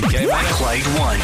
5K minute. Clyde 1.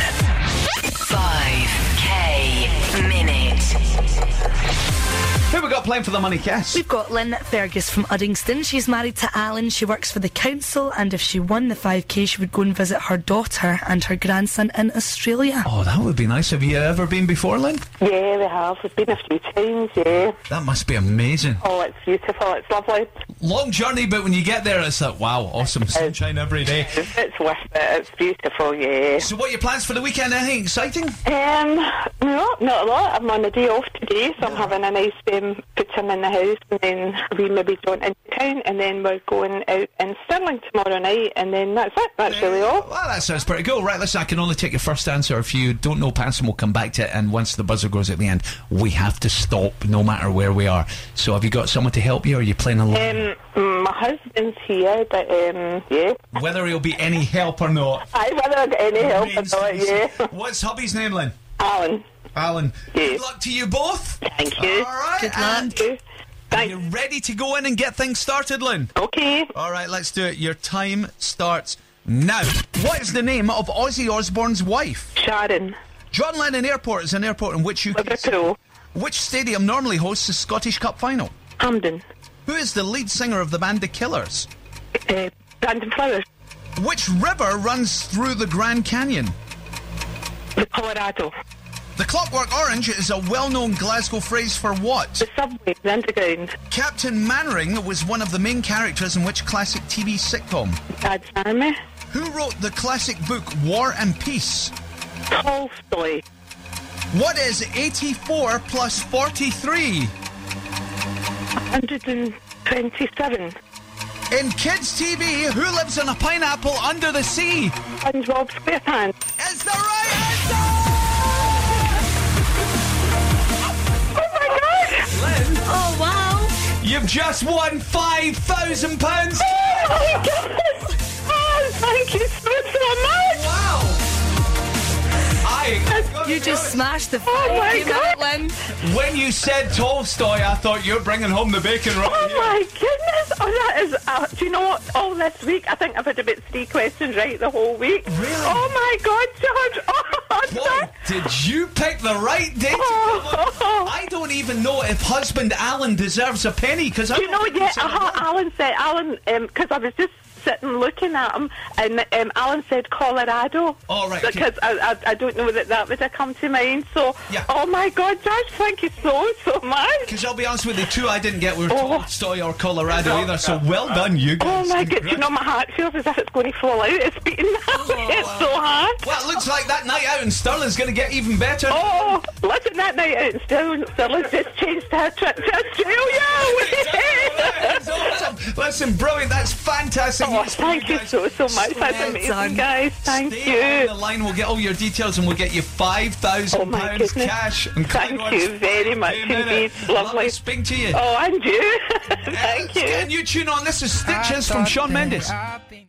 5K minute. Who we got playing for the money, Cass? We've got Lynn Fergus from Uddingston. She's married to Alan. She works for the council, and if she won the 5K, she would go and visit her daughter and her grandson in Australia. Oh, that would be nice. Have you ever been before, Lynn? Yeah, we have. We've been a few times, yeah. That must be amazing. Oh, it's beautiful. It's lovely. Long journey, but when you get there, it's like, wow, awesome sunshine every day. It's worth it. It's beautiful, yeah. So what are your plans for the weekend? Anything exciting? No, not a lot. I'm on a day off today, so I'm having a nice put him in the house, and then we maybe going into town, and then we're going out in Stirling tomorrow night, and then that's it. That's really all. Well, that sounds pretty cool. Right, listen, I can only take your first answer. If you don't know, Panson will come back to it, and once the buzzer goes at the end, we have to stop no matter where we are. So have you got someone to help you, or are you playing alone? My husband's here, but yeah. Whether he'll be any help or not. Aye, whether I get any help or not, yeah. What's hubby's name, Lynn? Alan. Alan. Yeah. Good luck to you both. Thank you. All right. Good luck. Are you ready to go in and get things started, Lynn? Okay. All right, let's do it. Your time starts now. What is the name of Ozzy Osbourne's wife? Sharon. John Lennon Airport is an airport in which UK... Liverpool. Which stadium normally hosts the Scottish Cup final? Hampden. Who is the lead singer of the band The Killers? Brandon Flowers. Which river runs through the Grand Canyon? The Colorado. The Clockwork Orange is a well-known Glasgow phrase for what? The subway. The underground. Captain Mannering was one of the main characters in which classic TV sitcom? Dad's Army. Who wrote the classic book War and Peace? Tolstoy. What is 84 plus 43? 127. In kids' TV, who lives in a pineapple under the sea? SpongeBob SquarePants. Is the right answer! Oh my God! Lynn, Oh, wow. you've just won £5,000. Oh my God! Oh, thank you so much! Wow! You just smashed the 5K Oh my minute, God. Lynn. When you said Tolstoy, I thought you're bringing home the bacon right Oh here. my goodness! Oh, that is. Do you know what? All this week, I think I've had about 3 questions right the whole week. Really? Oh my God, George! Oh, Boy, did you pick the right day to come on? I don't even know if husband Alan deserves a penny, because I you know, yeah, Alan said, because I was just sitting looking at him, and Alan said Colorado. Oh, right, okay. Because I don't know that would have come to mind. So, Yeah. Oh my God, George, thank you so much. Because I'll be honest with you, 2 I didn't get were Tolstoy or Colorado either, so well done, you guys. Oh my God, you know, my heart feels as if it's going to fall out. It's beating that way. It's so hard. Well, it looks like that night out in Stirling's going to get even better. Oh, listen, that night out in Stirling just changed our trip to Australia. That's awesome. Listen, brilliant. That's fantastic. Oh, thank you so much. That's amazing, guys. Thank Stay you. on the line. We'll get all your details and we'll get you £5,000 Oh my goodness. cash. And Thank you very much indeed. Lovely. Speaking to you. Oh, and you. Thank you. Getting you tune on. This is Stitches from Shawn Mendes.